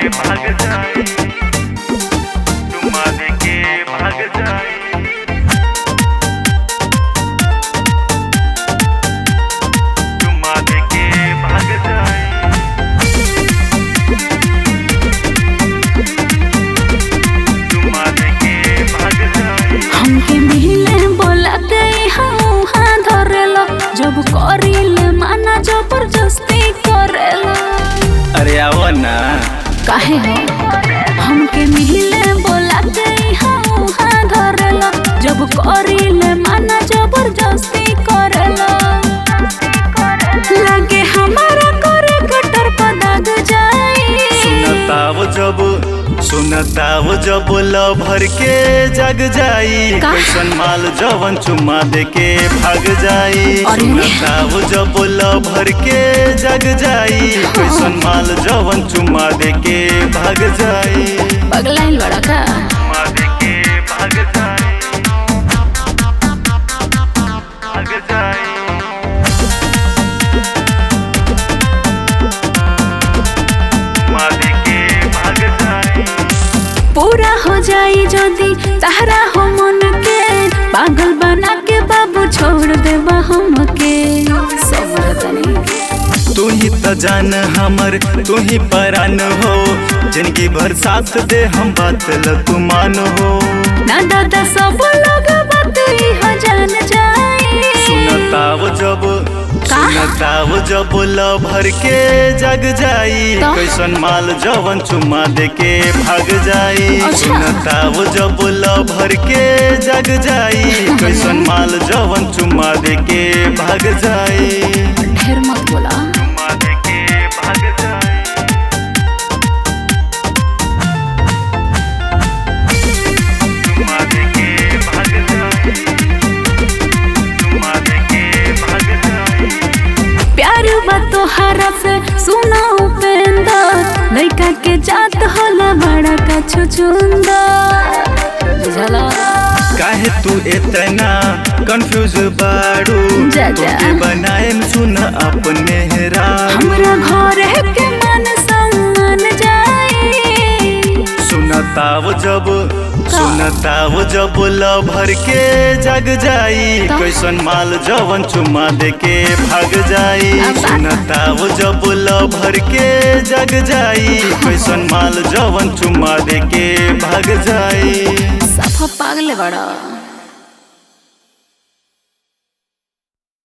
भाग जाए, चुम्मा देके भाग जाए, चुम्मा देके भाग जाए, चुम्मा देके भाग जाए। हमके मिले बोला गई हाँ धरेला, जब करिले माना जबरदस्ती करेला। अरे आओ ना, काहे हो हमके मिले बोला गई हाँ धरेला, जब करिले माना जबरदस्ती करेला। लगे हमारा करे कटर पर दाग जाए। सुनताव जब लभर के जग जाई, कैसन माल जवन चुम्मा देके भाग जाई। सुनताव जब लभर के जग जाई, कैसन माल जवन चुम्मा देके भाग जाई। पगलाइल बड़ा का चुम्मा देके भाग जाई, भाग जाई, चुम्मा देके भाग जाई। पूरा हो जाई जदी तहरा हो मन के, पागल बना के बाबू छोड़ देबा हमके। सबर तनी तू ही तो जान हमर, तू ही परान हो, जिनकी भर साथ दे हम बात ल तू मान हो। ना दादा सब लोग बात हो जान जाए। सुनताव जब लभर के जग जाई, कैसन माल जवन चुम्मा देके भाग जाई। सुनताव जब लभर के जग जाई, कैसन माल जवन चुम्मा देके भाग जाई। ढेर मत बोला। चुम्मा देके भाग जाई, चुम्मा देके भाग जाई, चुम्मा देके भाग जाई। प्यार बा तोहरा से सुना उपेंद्र, लइका के जात होला बड़ा का छुछुंदर। बुझला काहे तू इतना कंफ्यूज बाड़ू, तोके बनाएम सुन अपने राड़ू। हमरा घर है के मन सम्मान जाए। सुनताव जब लभर के जग जाई, कैसन माल जवन चुम्मा देके भाग जाई। सुनताव जब लभर के जग जाई, कैसन माल जवन चुम्मा देके भाग जाई। सफा पागल बड़ा।